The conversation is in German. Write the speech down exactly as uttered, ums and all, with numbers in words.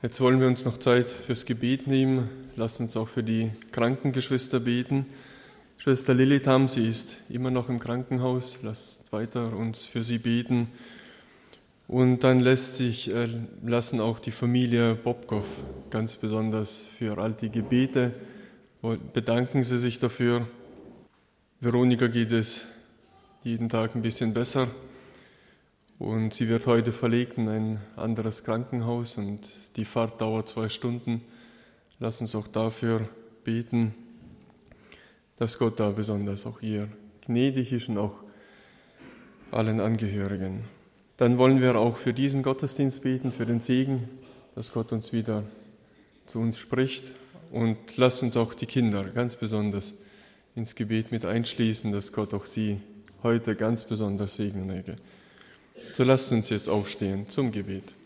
Jetzt wollen wir uns noch Zeit fürs Gebet nehmen. Lasst uns auch für die Krankengeschwister beten. Schwester Lilitam, sie ist immer noch im Krankenhaus. Lasst weiter uns für sie beten. Und dann lässt sich, äh, lassen auch die Familie Bobkow ganz besonders für all die Gebete. Bedanken Sie sich dafür. Veronika geht es jeden Tag ein bisschen besser. Und sie wird heute verlegt in ein anderes Krankenhaus und die Fahrt dauert zwei Stunden. Lass uns auch dafür beten, dass Gott da besonders auch ihr gnädig ist und auch allen Angehörigen. Dann wollen wir auch für diesen Gottesdienst beten, für den Segen, dass Gott uns wieder zu uns spricht. Und lasst uns auch die Kinder ganz besonders ins Gebet mit einschließen, dass Gott auch sie heute ganz besonders segnen möge. So lasst uns jetzt aufstehen zum Gebet.